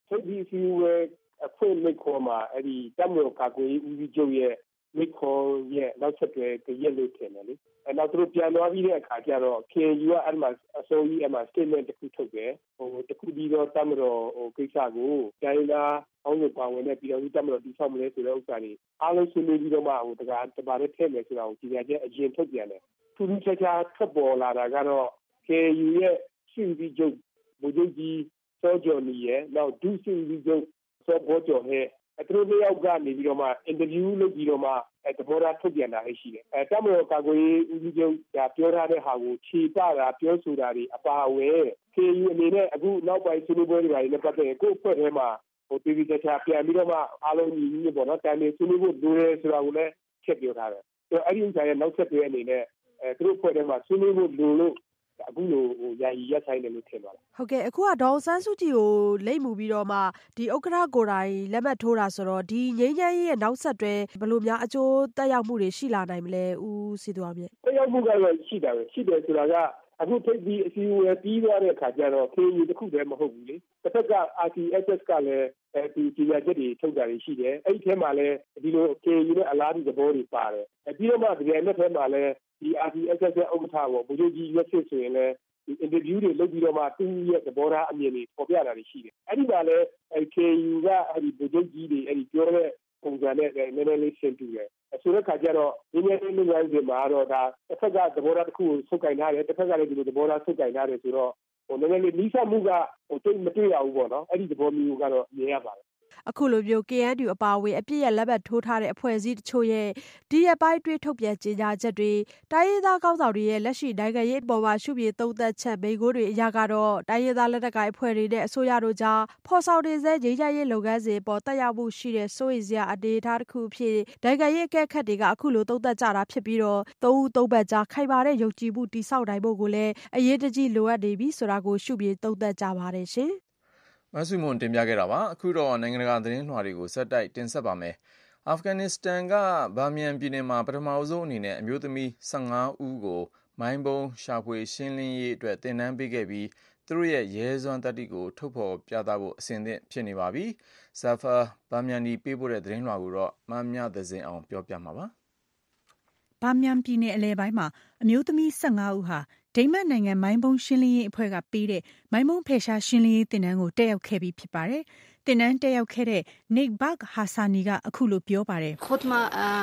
ထိပ်သီးအစည်းအဝေးအဖွင့်မိန့်ခွန်းမှာအဲ့ဒီတပ်မတော်ကာကွယ်ရေးဦးစီးချုပ်ရဲ့မိန့်ခွန်းရဲ့နောက်ဆက်တွဲတရက်လို့ထင်တယ်လေအဲနောက်သူတို့ပြန်သွားပြီးတဲ့အခါကျတော့ K N U ကအဲ့မှာအစိုးရအမှာ statement တစ်ခုထုတ်တယ်ဟိုတစ်ခုပြီးတော့တပ်မတော်ဟိုကိစ္စကိုတိုင်းသားအောင်လို့ပါဝင်တဲ့ပြည်တော်စုတပ်မတော်တိဆောက်မလဲဆိုတဲ့ဥစ္စာတွေအားလုံးဆွေးနွေးပြီးတော့မှဟိုတကားတပါးနဲ့ထည့်မယ်ဆိုတာကိုကြီးညာချက်အရင်ထုတ်ပြန်တယ်ထူးထူးခြားခြားထွက်ပေါ်လာတာကတော့ K N U ရဲ့ရှိပြီးချုပ်ဗိုလ်ချုပ်ကြီးစောကျော်နီရဲ့နောက်ဒုရှိပြီးချုပ်စောဘောကျော်ဟဲ့အထူးလေးယောက်ကနေပြီးတော့မှအင်တာဗျူးလုပ်ပြီးတော့မှအဲသဘောထားထုတ်ပြန်တာလည်းရှိတယ်အဲတပ်မတော်ကာကွယ်ရေးဦးစီးချုပ်ကပြောထားတဲ့ဟာကိုခြေပတာပြောဆိုတာတွေအပါအဝင် K N U အနေနဲ့အခုနောက်ပိုင်းဆွေးနွေးပွဲတွေနဲ့ပတ်သက်ရင်ကိုယ့်အဖွဲ့ထဲမှာဟိုပြည်ပြည်ချာပြန်ပြီးတော့မှအားလုံးညီညီပေါ့နော်တိုင်ပင်ဆွေးနွေးဖို့လိုတယ်ဆိုတာကိုလည်းချက်ပြောထားတယ်ဆိုတော့အဲ့ဒီဥစ္စာရဲ့နောက်ဆက်တွဲအနေနဲ့အဲသူတို့အဖွဲ့ထဲမှာဆွေးနွေးဖို့လိုလို့အခုလိုဟိုယာယီရက်ဆိုင်တယ်လို့ထင်ပါတယ်ဟုတ်ကဲ့အခုကဒေါ်ဆန်းစုကြည်ကိုလိမ့်မှုပြီးတော့မှဒီဥက္ကဋ္ဌကိုယ်တိုင်လက်မှတ်ထိုးတာဆိုတော့ဒီငြိမ်းချမ်းရေးရဲ့နောက်ဆက်တွဲဘယ်လိုများအကျိုးသက်ရောက်မှုတွေရှိလာနိုင်မလဲဦးစီသူအောင်မြင့်သက်ရောက်မှုကတော့ရှိတာပဲရှိတယ်ဆိုတာကအခုထိပ်ပြီးအစည်းအဝေးပြီးသွားတဲ့အခါကျတော့ K N U တစ်ခုတည်းမဟုတ်ဘူးလေတစ်ဖက်က R C S S ကလည်းအဲဒီကြီးညာချက်တွေထုတ်တာတွေရှိတယ်အဲ့ဒီထဲမှာလည်းဒီလို K N U နဲ့အလားတူသဘောတွေပါတယ်ပြီးတော့မှဒီအနဲ့ထဲမှာလည်းဒီ R C S S ရဲ့ဥက္ကဋ္ဌပေါ့ဗိုလ်ချုပ်ကြီးရွက်စစ်ဆိုရင်လည်းဒီ interview တွေလုပ်ပြီးတော့မှသူ့ရဲ့သဘောထားအမြင်တွေပေါ်ပြတာတွေရှိတယ်အဲ့ဒီမှာလည်းအဲ K N U ကအဲ့ဒီဗိုလ်ချုပ်ကြီးတွေအဲ့ဒီပြောတဲ့ပုံစံနဲ့နည်းနည်းလေးရှင်းပြတယ်ဆိုတဲ့ခါကျတော့ဒီနေ့နေ့လုပ်ရတဲ့မှာတော့ဒါတစ်ဖက်ကသဘောထားတစ်ခုကိုဆုတ်ကင်ထားတယ်တစ်ဖက်ကလည်းဒီလိုသဘောထားဆုတ်ကင်ထားတယ်ဆိုတော့ဟိုနည်းနည်းလေးနှိစမှုကဟိုတိတ်မတွေ့ရဘူးပေါ့နော်အဲ့ဒီသဘောမျိုးကတော့မြင်ရပါတယ်အခုလိုမျိုး K N U အပါအဝင်အပြစ်ရဲ့လက်ဘက်ထိုးထားတဲ့အဖွဲ့အစည်းတချို့ရဲ့ဒီရက်ပိုင်းတွေးထုတ်ပြန်ကြေညာချက်တွေတိုင်းရင်းသားကောင်းဆောင်တွေရဲ့လက်ရှိနိုင်ငံရေးအပေါ်မှာရှုပြေသုံးသက်ချက်မိန့်ခွန်းတွေအရကတော့တိုင်းရင်းသားလက်နက်ကိုင်အဖွဲ့တွေနဲ့အစိုးရတို့ကြားဖော်ဆောင်နေစေငြိမ်းချမ်းရေးလုပ်ငန်းစဉ်ပေါ်တက်ရောက်မှုရှိတဲ့စိုးရိမ်စရာအနေအထားတစ်ခုဖြစ်နိုင်ငံရေးအကဲခတ်တွေကအခုလိုသုံးသက်ကြတာဖြစ်ပြီးတော့သုံးဦးသုံးဘက်ကြားခိုင်မာတဲ့ယုံကြည်မှုတည်ဆောက်နိုင်ဖို့ကိုလည်းအရေးတကြီးလိုအပ်နေပြီဆိုတာကိုရှုပြေသုံးသက်ကြပါတယ်ရှင်မဆုမွန်တင်ပြခဲ့တာပါအခုတော့နိုင်ငံတကာသတင်းလွှာတွေကိုစက်တိုက်တင်ဆက်ပါမယ်အာဖဂန်နစ္စတန်ကဘာမီယန်ပြည်နယ်မှာပထမဆုံးအနေနဲ့အမျိုးသမီး၁၅ဦးကိုမိုင်းဘုံရှာဖွေရှင်းလင်းရေးအတွက်သင်တန်းပေးခဲ့ပြီးသူတို့ရဲ့ရဲစွမ်းတတ္တိကိုထုတ်ဖော်ပြသဖို့အဆင်သင့်ဖြစ်နေပါပြီဇာဖာဘာမီယန်ဒီပေးပို့တဲ့သတင်းလွှာကိုတော့မမြသဇင်အောင်ပြောပြမှာပါဘာမီယန်ပြည်နယ်အလယ်ပိုင်းမှာအမျိုးသမီး၁၅ဦးဟာဒိန်းမတ်နိုင်ငံမိုင်းဘုံရှင်းလင်းရေးအဖွဲ့ကပေးတဲ့မိုင်းဘုံဖယ်ရှားရှင်းလင်းရေးသင်တန်းကိုတက်ရောက်ခဲ့ပြီးဖြစ်ပါတယ်။သင်တန်းတက်ရောက်ခဲ့တဲ့ Nick Bak Hassani ကအခုလိုပြောပါတယ်။ "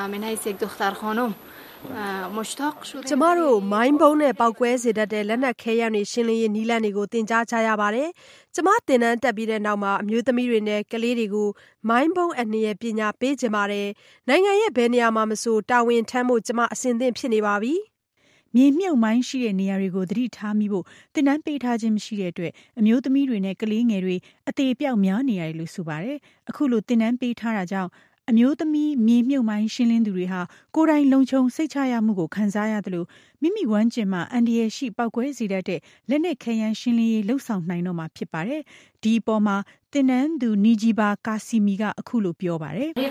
ကျမတို့မိုင်းဘုံနဲ့ပောက်ကွဲစေတတ်တဲ့လက်နက်ခဲယမ်းတွေရှင်းလင်းရေးနည်းလမ်းတွေကိုသင်ကြားကြရပါတယ်။ကျမသင်တန်းတက်ပြီးတဲ့နောက်မှာအမျိုးသမီးတွေနဲ့ကလေးတွေကိုမိုင်းဘုံအန္တရာယ်ပညာပေးချင်ပါတယ်။နိုင်ငံရဲ့ဘယ်နေရာမှာမဆိုတာဝန်ထမ်းဖို့ကျမအဆင်သင့်ဖြစ်နေပါပြီ။မြေမြုပ်မိုင်းရှိတဲ့နေရာတွေကိုသတိထားမိဖို့သင်တန်းပေးထားခြင်းမရှိတဲ့အတွက်အမျိုးသမီးတွေနဲ့ကလေးငယ်တွေအသေးပြောက်များနေရတယ်လို့ဆိုပါတယ်။အခုလိုသင်တန်းပေးထားတာကြောင့်အမျိုးသမီးမြေမြုပ်မိုင်းရှင်းလင်းသူတွေဟာကိုယ်တိုင်လုံခြုံစိတ်ချရမှုကိုခံစားရသလိုမိမိဝမ်းကျင်မှာအန္တရာယ်ရှိပောက်ကွဲစေတတ်တဲ့လက်နက်ခဲယမ်းရှင်းလင်းရေးလှုပ်ဆောင်နိုင်တော့မှာဖြစ်ပါတယ်။ဒီအပေါ်မှာသင်တန်းသူနီဂျီဘာကာစီမီကအခုလိုပြောပါတယ်။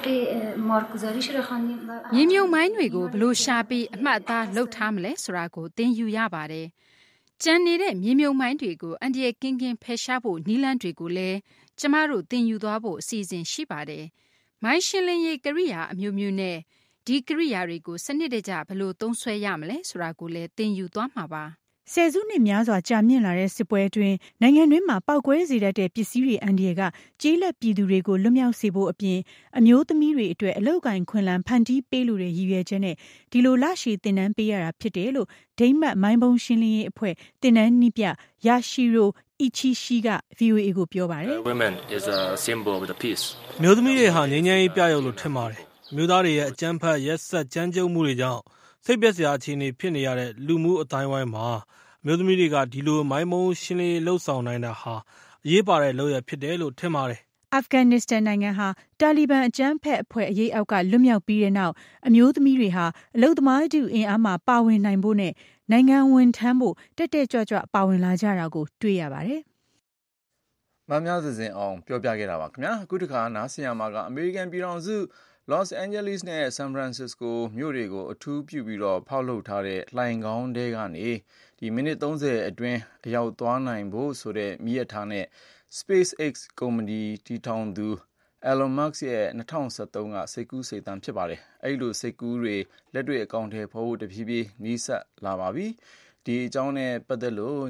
မြေမြုပ်မိုင်းတွေကိုဘလို့ရှာပြီးအမှတ်အသားလုပ်ထားမလဲဆိုတာကိုသင်ယူရပါတယ်။ကျန်နေတဲ့မြေမြုပ်မိုင်းတွေကိုအန္တရာယ်ကင်းကင်းဖယ်ရှားဖို့နည်းလမ်းတွေကိုလည်းကျမတို့သင်ယူသွားဖို့အစီအစဉ်ရှိပါတယ်။မိုင်းရှင်းလင်းရေးကိရိယာအမျိုးမျိုးနဲ့ဒီကိရိယာတွေကိုစနစ်တကျဘယ်လိုသုံးစွဲရမလဲဆိုတာကိုလည်းသင်ယူသွားမှာပါဆယ်စုနှစ်များစွာကြာမြင့်လာတဲ့စစ်ပွဲအတွင်းနိုင်ငံတွင်းမှာပောက်ကွဲစေတတ်တဲ့ပစ္စည်းတွေအန္တရာယ်ကကျေးလက်ပြည်သူတွေကိုလွတ်မြောက်စေဖို့အပြင်အမျိုးသမီးတွေအတွက်အလောက်ကိုင်ခွင့်လန်းဖန်တီးပေးလိုတဲ့ရည်ရွယ်ချက်နဲ့ဒီလိုလရှည်သင်တန်းပေးရတာဖြစ်တယ်လို့ဒိန်းမတ်မိုင်းဘုံရှင်းလင်းရေးအဖွဲ့သင်တန်းနည်းပြယာရှီရိုအီချီရှိက ဗီအိုအေ ကိုပြောပါတယ်။ Women is a symbol of the peace. မျိုးသမီးတွေဟာငြိမ်းချမ်းရေးပြရုပ်လို့ထင်ပါတယ်။မျိုးသားတွေရဲ့အကြမ်းဖက်ရက်စက်ကြမ်းကြုတ်မှုတွေကြောင့်စိတ်ပျက်စရာအခြေအနေဖြစ်နေရတဲ့လူမှုအတိုင်းဝိုင်းမှာအမျိုးသမီးတွေကဒီလိုမိုင်းမုံရှင်းလင်းလှုပ်ဆောင်နိုင်တာဟာအရေးပါတဲ့လုပ်ရဖြစ်တယ်လို့ထင်ပါတယ်။အာဖဂန်နစ္စတန်နိုင်ငံဟာတာလီဘန်အကြမ်းဖက်အဖွဲ့အရေးအောက်ကလွတ်မြောက်ပြီးတဲ့နောက်အမျိုးသမီးတွေဟာအလုပ်သမားထုအင်အားမှာပါဝင်နိုင်ဖို့နဲ့နိုင်ငံဝန်ထမ်းဖို့တက်တက်ကြွကြွပါဝင်လာကြတာကိုတွေ့ရပါတယ်။မများစစဉ်အောင်ပြောပြခဲ့တာပါခင်ဗျာအခုတခါနားဆင်ရမှာကအမေရိကန်ပြည်ထောင်စုလော့စ်အန်ဂျလိစ်နဲ့ဆန်ဖရန်စစ္စကိုမြို့တွေကိုအထူးပြုပြီးတော့ဖောက်လုပ်ထားတဲ့လှိုင်ခေါင်းတဲကနေဒီမိနစ်သုံးဆယ်အတွင်းအရောက်သွားနိုင်ဖို့ဆိုတဲ့မြည်ရထားနဲ့ SpaceX ကုမ္ပဏီတည်ထောင်သူ Elon Musk ရဲ့၂၀၁၃ကစိတ်ကူးစိတ်သန်းဖြစ်ပါတယ်။အဲဒီလိုစိတ်ကူးတွေလက်တွေ့အကောင့်ထဲပေါ်ဖို့တဖြည်းဖြည်းနီးစပ်လာပါပြီ။ဒီအကြောင်းနဲ့ပတ်သက်လို့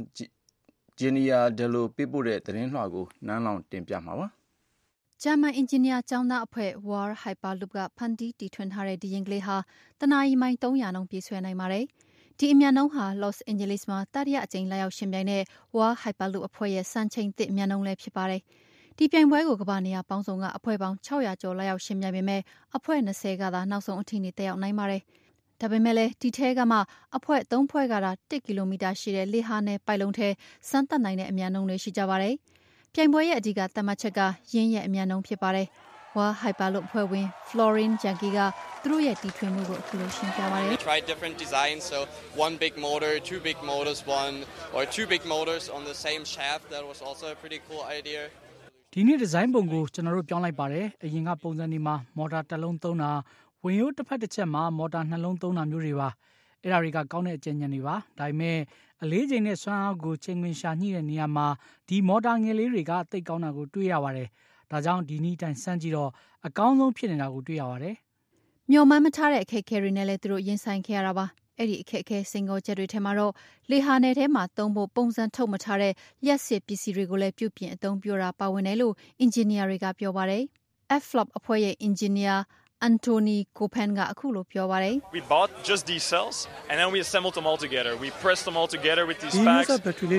Genia Dello ပေးပို့တဲ့သတင်းလွှာကိုနန်းလောင်တင်ပြမှာပါ။ဂျာမန်အင်ဂျင်နီယာကျောင်းသားအဖွဲ့ War Hyperloop ကဖန်တီးတီထွင်ထားတဲ့ဒီရင်ကလေးဟာတနာရီမိုင်သုံးရာနှုန်းပြေးဆွဲနိုင်ပါတယ်။ဒီအမြန်နှုန်းဟာ Los Angeles မှာတတိယအကြိမ်လာရောက်ရှင်ပြိုင်တဲ့ War Hyperloop အဖွဲ့ရဲ့စံချိန်သစ်အမြန်နှုန်းလည်းဖြစ်ပါတယ်။ဒီပြိုင်ပွဲကိုကမ္ဘာနေရာပေါင်းစုံကအဖွဲ့ပေါင်း၆ရာကျော်လာရောက်ရှင်ပြိုင်ပေမဲ့အဖွဲ့၂၀ကသာနောက်ဆုံးအထိနေတက်ရောက်နိုင်ပါတယ်။ဒါပေမဲ့လည်းဒီထဲကမှအဖွဲ့သုံးဖွဲ့ကသာတစ်ကီလိုမီတာရှိတဲ့လေဟာနယ်ပိုက်လုံးထဲစမ်းသပ်နိုင်တဲ့အမြန်နှုန်းတွေရှိကြပါတယ်။ပြိုင်ပွဲရဲ့အဓိကသတ်မှတ်ချက်ကရင်းရဲ့အမြန်နှုန်းဖြစ်ပါတယ်။ War Hyperloop အဖွဲ့ဝင် Florian Janke ကသူတို့ရဲ့တီထွင်မှုကိုအခုလိုရှင်းပြပါတယ်။ We tried different designs, so one big motor, two big motors, one or two big motors on the same shaft. That was also a pretty cool idea. ဒီနေ့ဒီဇိုင်းပုံကိုကျွန်တော်တို့ပြောင်းလိုက်ပါတယ်။အရင်ကပုံစံဒီမှာမော်တာတစ်လုံးသုံးတာဝင်ရိုးတစ်ဖက်တစ်ချက်မှာမော်တာနှလုံးသုံးတာမျိုးတွေပါ။အဲ့ဒါတွေကကောင်းတဲ့အကျဉ်းဉာဏ်တွေပါ။ဒါပေမဲ့အလေးချိန်နဲ့စွမ်းအားကိုချိန်ခွင်ရှာညှိတဲ့နေရာမှာဒီမော်တာငယ်လေးတွေကသိပ်ကောင်းတာကိုတွေ့ရပါတယ်။ဒါကြောင့်ဒီနေ့တိုင်းစမ်းကြည့်တော့အကောင်းဆုံးဖြစ်နေတာကိုတွေ့ရပါတယ်။မျော်မှန်းမထားတဲ့အခက်အခဲတွေနဲ့လည်းသူတို့ရင်ဆိုင်ခဲ့ရတာပါ။အဲ့ဒီအခက်အခဲစင်ကောချက်တွေထဲမှာတော့လေဟာနယ်ထဲမှာသုံးဖို့ပုံစံထုတ်မထားတဲ့ရက်စစ်ပစ္စည်းတွေကိုလည်းပြုပြင်အသုံးပြုတာပါဝင်တယ်လို့အင်ဂျင်နီယာတွေကပြောပါတယ်။ F-Flop အဖွဲ့ရဲ့အင်ဂျင်နီယာAnthony Copan ကအခုလိုပြောပါတယ်။ We bought just these cells and then we assembled them all together. We pressed them all together with these packs. We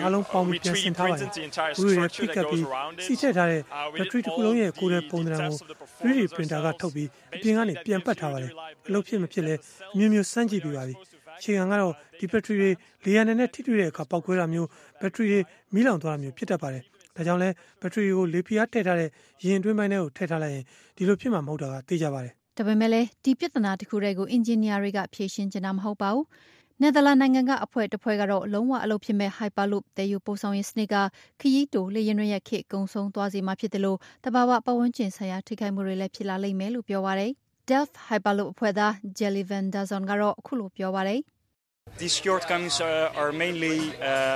we three D printed the entire structure that goes around it. စီထည့်ထားတဲ့ battery တစ်ခုလုံးရဲ့ကိုယ်ရဲ့ပုံသဏ္ဍာန်ကို three D printer ကထုတ်ပြီးအပြင်ကနေပြန်ပတ်ထားပါတယ်။အလုပ်ဖြစ်မဖြစ်လဲအမျိုးမျိုးစမ်းကြည့်ပြီးပါပြီ။အခြေခံကတော့ဒီ battery တွေလေယာဉ်နဲ့ထိတွေ့တဲ့အခါပောက်ကွဲတာမျိုး battery တွေမီးလောင်သွားတာမျိုးဖြစ်တတ်ပါတယ်။ဒါကြောင့်လဲဘက်ထရီကိုလေဖိအားထည့်ထားတဲ့ရင်အတွင်းပိုင်းထဲကိုထည့်ထားလိုက်ရင်ဒီလိုဖြစ်မှာမဟုတ်တာကသိကြပါတယ်။ဒါပေမဲ့လည်းဒီပြဿနာတစ်ခုတည်းကိုအင်ဂျင်နီယာတွေကဖြေရှင်းချင်တာမဟုတ်ပါဘူး။နယ်သာလန်နိုင်ငံကအဖွဲ့တစ်ဖွဲ့ကတော့လုံးဝအလုပ်ဖြစ်မဲ့ Hyperloop တဲ့ယူပို့ဆောင်ရေးစနစ်ကခရီးတိုလေယာဉ်တွေရဲ့ခေတ်ကုံဆုံးသွားစေမှာဖြစ်တယ်လို့တဘာဝပတ်ဝန်းကျင်ဆိုင်ရာထိခိုက်မှုတွေလည်းဖြစ်လာလိမ့်မယ်လို့ပြောပါတယ်။ Delft Hyperloop အဖွဲ့သား Jelly van der Zon ကတော့အခုလိုပြောပါတယ်။ These shortcomings are, are mainly uh,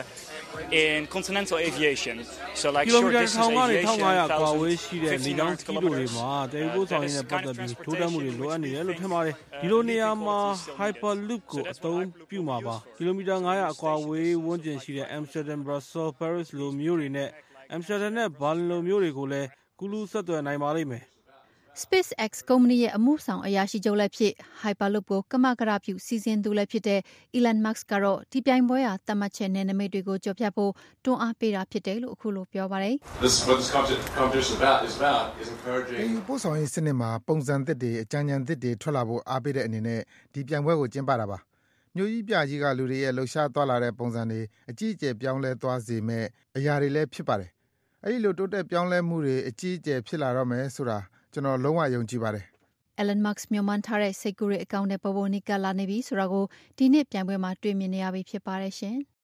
in continental aviation. So like short distance aviation, thousands, fifteen hundred kilometers. မှာတည်ဖို့ဆောင်ရတဲ့ပတ်သက်ပြီးထိုးတက်မှုတွေလိုအပ်နေတယ်လို့ထင်ပါတယ်။ဒီလိုနေရာမှာ Hyperloop ကိုအသုံးပြုမှာပါ။ကီလိုမီတာ၅ရာအကွာဝေးဝန်းကျင်ရှိတဲ့ Amsterdam, Brussels, Paris လိုမြို့တွေနဲ့ Amsterdam နဲ့ Berlin လိုမြို့တွေကိုလည်းကူးလူးဆက်သွယ်နိုင်ပါလိမ့်မယ်။ SpaceX ကုမ္ပဏီရဲ့အမှုဆောင်အရာရှိချုပ်လည်းဖြစ် Hyperloop ကိုကမကရပြုစီစဉ်သူလည်းဖြစ်တဲ့ Elon Musk ကတော့ဒီပြိုင်ပွဲဟာတတ်မှတ်ချက်နယ်နိမိတ်တွေကိုကျော်ဖြတ်ဖို့တွန်းအားပေးတာဖြစ်တယ်လို့အခုလိုပြောပါတယ်။ This is what this competition is about is about is encouraging ဒီပို့ဆောင်ရေးစနစ်မှာပုံစံသစ်တွေအကြံဉာဏ်သစ်တွေထွက်လာဖို့အားပေးတဲ့အနေနဲ့ဒီပြိုင်ပွဲကိုကျင်းပတာပါ။မြို့ကြီးပြကြီးကလူတွေရဲ့လှုပ်ရှားသွားလာတဲ့ပုံစံတွေအကြီးအကျယ်ပြောင်းလဲသွားစေမဲ့အရာတွေလည်းဖြစ်ပါတယ်။အဲဒီလိုတိုးတက်ပြောင်းလဲမှုတွေအကြီးအကျယ်ဖြစ်လာတော့မယ်ဆိုတာကျွန်တော်လုံးဝယုံကြည်ပါတယ်။ Elon Musk မြို့မှန်ထားတဲ့စိတ်ကူးရဲ့အကောင့်နဲ့ပေါ်ပေါ်နီးကပ်လာနေပြီဆိုတာကိုဒီနေ့ပြိုင်ပွဲမှာတွေ့မြင်နေရပြီဖြစ်ပါတယ်ရှင်။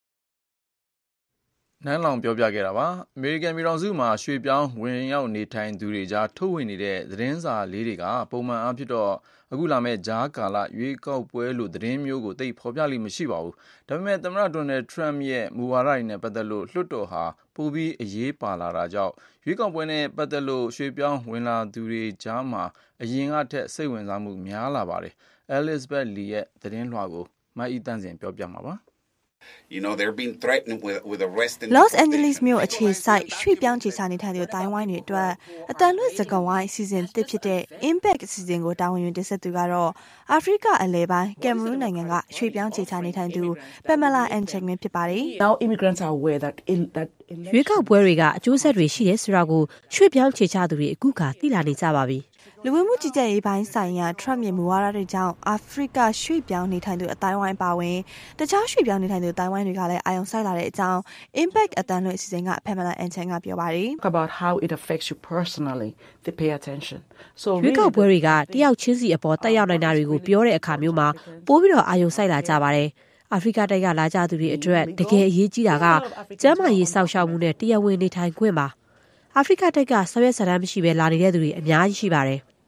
နန်းလောင်ပြောပြခဲ့တာပါ။အမေရိကန်ပြည်ထောင်စုမှာရွှေပြောင်းဝင်ရောက်နေထိုင်သူတွေကြားထုတ်ဝေနေတဲ့သတင်းစာလေးတွေကပုံမှန်အားဖြင့်တော့အခုလာမဲ့ဂျားကာလရွေးကောက်ပွဲလိုသတင်းမျိုးကိုသိဖော်ပြလိမ့်မရှိပါဘူး။ဒါပေမဲ့သမ္မတဒေါ်နယ်ထရမ့်ရဲ့မူဝါဒတွေနဲ့ပတ်သက်လို့လွှတ်တော်ဟာပိုပြီးအရေးပါလာတာကြောင့်ရွေးကောက်ပွဲနဲ့ပတ်သက်လို့ရွှေပြောင်းဝင်လာသူတွေကြားမှာအရင်ကထက်စိတ်ဝင်စားမှုများလာပါတယ်။ Elizabeth Lee ရဲ့သတင်းလွှာကိုမအီတန်းစင်ပြောပြမှာပါ။ You know they're being threatened with with arrest in Los Angeles မြို့အခြေစိုက်ရွှေ့ပြောင်းခြေချနေထိုင်သူတိုင်းဝိုင်းတွေအတွက်အတန်လွတ်စကားဝိုင်းစီစဉ်တစ်ဖြစ်တဲ့ Impact စီစဉ်ကိုတာဝန်ယူတင်ဆက်သူကတော့အာဖရိကအလယ်ပိုင်းကင်မရူးနိုင်ငံကရွှေ့ပြောင်းခြေချနေထိုင်သူ Pamela Anchengmin ဖြစ်ပါတယ်။ Now immigrants are aware that in that ရွေးကောက်ပွဲတွေကအကျိုးဆက်တွေရှိတယ်ဆိုတာကိုရွှေ့ပြောင်းခြေချသူတွေအခုခါသိလာနေကြပါပြီ။လူဝင်မှုကြီးကြပ်ရေးပိုင်းဆိုင်ရာ Trump ရဲ့မူဝါဒတွေကြောင့်အာဖရိကရွှေ့ပြောင်းနေထိုင်သူအတိုင်းဝိုင်းပါဝင်တခြားရွှေ့ပြောင်းနေထိုင်သူအတိုင်းဝိုင်းတွေကလည်းအာရုံစိုက်လာတဲ့အကြောင်း Impact အတန်းလွင့်အစီအစဉ်က Pamela Ancheng ကပြောပါတယ်။ About how it affects you personally they pay attention. So ရွေးကောက်ပွဲတွေကတယောက်ချင်းစီအပေါ်တက်ရောက်နိုင်တာတွေကိုပြောတဲ့အခါမျိုးမှာပိုပြီးတော့အာရုံစိုက်လာကြပါတယ်။အာဖရိကတိုက်ကလာကြသူတွေအတွက်တကယ်အရေးကြီးတာကကျန်းမာရေးစောင့်ရှောက်မှုနဲ့တရားဝင်နေထိုင်ခွင့်ပါ။အာဖရိကတိုက်ကဆောက်ရွက်စာတမ်းမရှိဘဲလာနေတဲ့သူတွေအများကြီးရှိပါတယ်။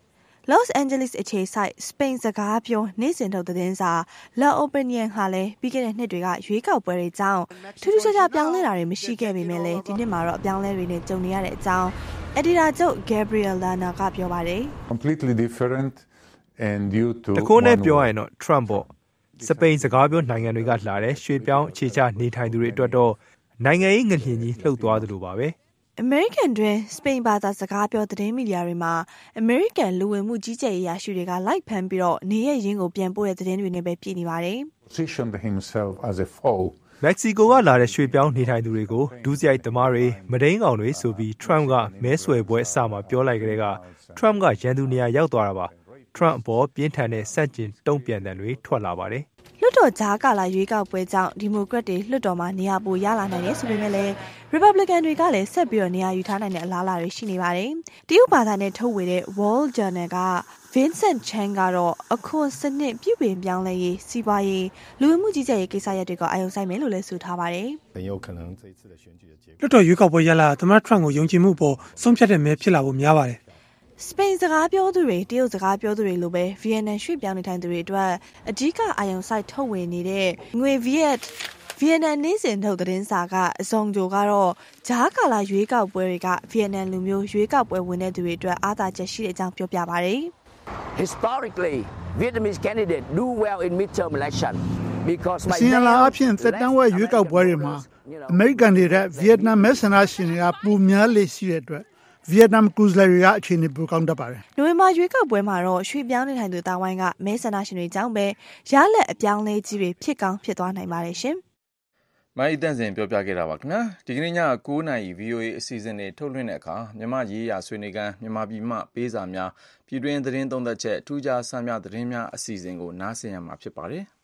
Los Angeles အခြေစိုက်စပိန်စကားပြောနေ့စဉ်ထုတ်သတင်းစာ La Opinion ဟာလည်းပြီးခဲ့တဲ့နှစ်တွေကရွေးကောက်ပွဲတွေကြောင့်ထူးထူးခြားခြားပြောင်းလဲတာတွေမရှိခဲ့ပေမဲ့လည်းဒီနှစ်မှာတော့အပြောင်းလဲတွေနဲ့ကြုံနေရတဲ့အကြောင်း Editor ချုပ် Gabriel Lerner ကပြောပါတယ် Completely different and due to တခုနဲ့ပြောရရင်တော့ Trump ပေါ့စပိန်စကားပြောနိုင်ငံတွေကလာတဲ့ရွှေပြောင်းအခြေချနေထိုင်သူတွေအတွက်တော့နိုင်ငံရေးငလျင်ကြီးလှုပ်သွားသလိုပါပဲ American တွင်စပိန်ဘာသာစကားပြောသတင်းမီဒီယာတွေမှာ American လူဝင်မှုကြီးကြပ်ရေးရာရှိတွေကလိုက်ဖမ်းပြီးတော့နေရရင်းကိုပြန်ပို့တဲ့သတင်းတွေနဲ့ပဲပြည်နေပါတယ်။ Positioned himself as a foe. မက္ကဆီကိုကလာတဲ့ရွှေပြောင်းနေထိုင်သူတွေကိုဒုစရိုက်သမားတွေမဒိန်းကောင်တွေဆိုပြီး Trump ကမဲဆွယ်ပွဲအစမှာပြောလိုက်ကြတဲ့က Trump ကရန်သူနေရာရောက်သွားတာပါ။ Trump အပေါ်ပြင်းထန်တဲ့စန့်ကျင်တုံ့ပြန်တဲ့တွေထွက်လာပါတယ်။လွှတ်တော်ကြားကာလရွေးကောက်ပွဲကြောင့်ဒီမိုကရက်တွေလွှတ်တော်မှာနေရာပိုရလာနိုင်တယ်ဆိုပေမဲ့လည်း Republican တွေကလည်းဆက်ပြီးတော့နေရာယူထားနိုင်တဲ့အလားအလာတွေရှိနေပါတယ်။တရုတ်ဘာသာနဲ့ထုတ်ဝေတဲ့ Wall Journal က Vincent Chen ကတော့အခွန်စနစ်ပြုပြင်ပြောင်းလဲရေးစီးပွားရေးလူဝင်မှုကြီးကြပ်ရေးကိစ္စရပ်တွေကအာရုံစိုက်မယ်လို့လည်းဆိုထားပါတယ်။လွှတ်တော်ရွေးကောက်ပွဲရလာသမ္မတ Trump ကိုယုံကြည်မှုပေါ်ဆုံးဖြတ်တဲ့မဲဖြစ်လာဖို့များပါတယ်စပိန်စကားပြောသူတွေတရုတ်စကားပြောသူတွေလိုပဲဗီယက်နမ်ရွှေ့ပြောင်းနေထိုင်သူတွေအတွက်အဓိကအာရုံစိုက်ထုတ်ဝေနေတဲ့ငွေဗီယက်ဗီယက်နမ်နေ့စဉ်ထုတ်သတင်းစာကအစုံကြိုကတော့ဂျားကာလာရွေးကောက်ပွဲတွေကဗီယက်နမ်လူမျိုးရွေးကောက်ပွဲဝင်တဲ့သူတွေအတွက်အားသာချက်ရှိတဲ့အကြောင်းပြောပြပါတယ် Historically Vietnamese candidates do well in midterm election because စီယန်လာအဖြစ်သက်တမ်းဝဲရွေးကောက်ပွဲတွေမှာအမေရိကန်တွေတဲ့ဗီယက်နမ်မဲဆန္ဒရှင်တွေကပုံများလေရှိတဲ့အတွက်ဗီယက်နမ်ကူဇလရီကအခြေအနေပိုကောင်းတတ်ပါတယ်။နိုဝင်ဘာရွေးကောက်ပွဲမှာတော့ရွှေ့ပြောင်းနေထိုင်သူတာဝိုင်းကမဲဆန္ဒရှင်တွေကြောင့်ပဲရလက်အပြောင်းလဲကြီးတွေဖြစ်ကောင်းဖြစ်သွားနိုင်ပါတယ်ရှင်။မိုင်းတန့်စင်ပြောပြခဲ့တာပါခင်ဗျာ။ဒီကနေ့ည၉နာရီ ဗွီအိုအေ အစီအစဉ်တွေထုတ်လွှင့်တဲ့အခါမြန်မာရေးရာဆွေးနွေးခန်းမြန်မာပြည်မှပေးစာများပြည်တွင်းသတင်းသုံးသက်ချက်ထူးခြားဆန်းများသတင်းများအစီအစဉ်ကိုနားဆင်ရမှာဖြစ်ပါတယ်။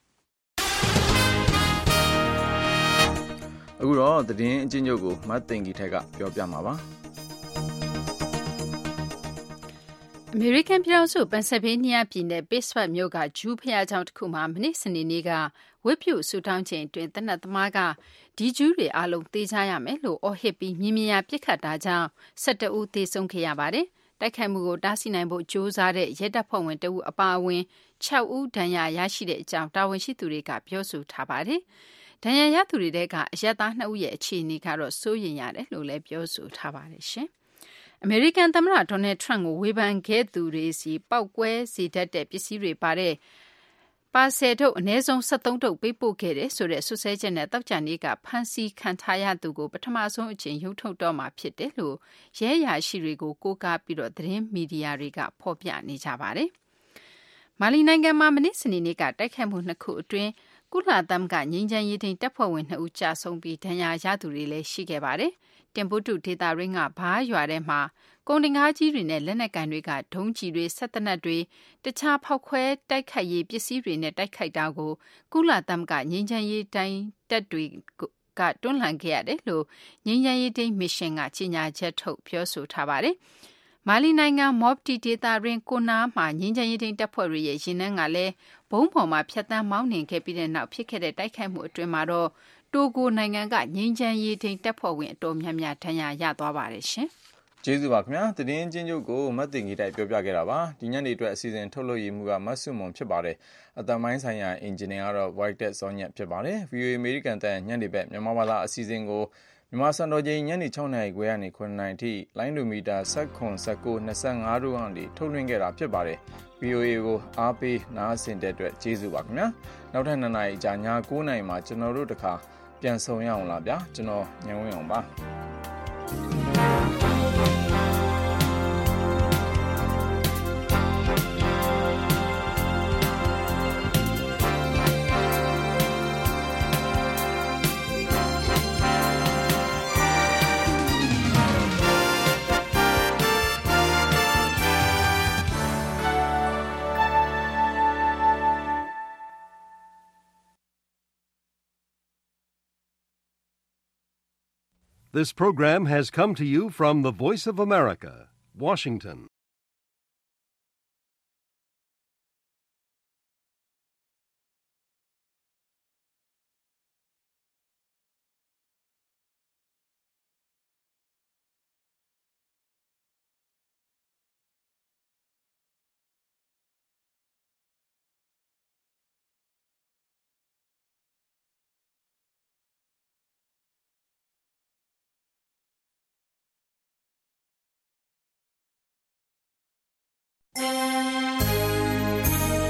အခုတော့သတင်းအချင်းချုပ်ကိုမတ်တင်ကြီးထက်ကပြောပြမှာပါ။အမေရိကန်ပြည်ထောင်စုပန်ဆယ်ဗေးနီးယားပြည်နယ်ပေးစဖတ်မြို့ကဂျူးဘုရားကျောင်းတစ်ခုမှာမနေ့စနေနေ့ကဝတ်ပြုဆုတောင်းချိန်တွင်တနက်သမားကဒီဂျူးတွေအလုံးသေချရမယ်လို့အော်ဟစ်ပြီးမြင်းမြရာပြစ်ခတ်တာကြောင့်၁၁ဦးသေဆုံးခဲ့ရပါတယ်။တိုက်ခိုက်မှုကိုတားဆီးနိုင်ဖို့ကြိုးစားတဲ့ရဲတပ်ဖွဲ့ဝင်တဦးအပါအဝင်၆ဦးဒဏ်ရာရရှိတဲ့အကြောင်းတာဝန်ရှိသူတွေကပြောဆိုထားပါတယ်။ဒဏ်ရာရသူတွေကအရက်သားနှစ်ဦးရဲ့အခြေအနေကတော့စိုးရိမ်ရတယ်လို့လည်းပြောဆိုထားပါတယ်ရှင်။အမေရိကန်သမ္မတဒေါ်နယ်ထရန့်ကိုဝေဖန်ခဲ့သူတွေစီပောက်ကွဲစေတတ်တဲ့ပစ္စည်းတွေပါတဲ့ပါဆယ်ထုတ်အနည်းဆုံး၁၃ထုတ်ပေးပို့ခဲ့တဲ့ဆိုတဲ့ဆွဆွဲချက်နဲ့တောက်ကြနေကဖမ်းဆီးခံထားရသူကိုပထမဆုံးအချိန်ရုပ်ထုတ်တော့မှာဖြစ်တယ်လို့ရဲအရာရှိတွေကိုကိုးကားပြီးတော့သတင်းမီဒီယာတွေကဖော်ပြနေကြပါတယ်။မာလီနိုင်ငံမှာမနေ့စနေနေ့ကတိုက်ခိုက်မှုနှစ်ခုအတွင်းကုလသမဂ္ဂငြိမ်းချမ်းရေးထိန်းတပ်ဖွဲ့ဝင်နှစ်ဦးကြာဆုံးပြီးဒဏ်ရာရသူတွေလည်းရှိခဲ့ပါတယ်။တင်ပုတုဒေတာရင်းကဘားရွာထဲမှာကုန်တင်ကားကြီးတွေနဲ့လက်နက်ကန်တွေကဒုံးကျည်တွေဆက်တနက်တွေတခြားဖောက်ခွဲတိုက်ခိုက်ရေးပစ္စည်းတွေနဲ့တိုက်ခိုက်တာကိုကုလသမဂ္ဂငြိမ်းချမ်းရေးတိုင်းတပ်တွေကတွန်းလှန်ခဲ့ရတယ်လို့ငြိမ်းချမ်းရေးတိုင်းမစ်ရှင်ကကြေညာချက်ထုတ်ပြောဆိုထားပါတယ်။မာလီနိုင်ငံမော့ပတီဒေတာရင်းကိုနာမှာငြိမ်းချမ်းရေးတိုင်းတပ်ဖွဲ့တွေရဲ့ရင်နှန်းကလည်းဘုံပေါ်မှာဖျက်ဆီးမောင်းနှင်ခဲ့ပြီးတဲ့နောက်ဖြစ်ခဲ့တဲ့တိုက်ခိုက်မှုအတွင်းမှာတော့တိုဂိုနိုင်ငံကငြိမ်းချမ်းရေးထိန်းတပ်ဖွဲ့ဝင်အတော်များများဒဏ်ရာရသွားပါတယ်ရှင်။ကျေးဇူးပါခင်ဗျာ။သတင်းချင်းချုပ်ကိုမတ်တင်ကြီးတိုက်ပြောပြခဲ့တာပါ။ဒီညနေအတွက်အစီအစဉ်ထုတ်လွှင့်ရမှုကမတ်ဆုမွန်ဖြစ်ပါတယ်။အတမိုင်းဆိုင်ရာအင်ဂျင်နီယာကတော့ White Dead စောညက်ဖြစ်ပါတယ်။ ဗီအိုအေ အမေရိကန်တန်ညနေဘက်မြန်မာဘာသာအစီအစဉ်ကိုမြန်မာစံတော်ချိန်ညနေ၆နာရီခွဲကနေခုနှစ်နာရီထိလိုင်းဒိုမီတာ၁၇ ၁၉ ၂၅တို့ကနေထုတ်လွှင့်ခဲ့တာဖြစ်ပါတယ်။ ဗီအိုအေ ကိုအားပေးနားဆင်တဲ့အတွက်ကျေးဇူးပါခင်ဗျာ။နောက်ထပ်နှစ်နာရီကြာည၉နာရီမှာကျွန်တော်တို့တခါပြန်ဆောင်ရအောင်လားဗျာကျွန်တော်ညံဝင်းအောင်ပါ This program has come to you from the Voice of America, Washington.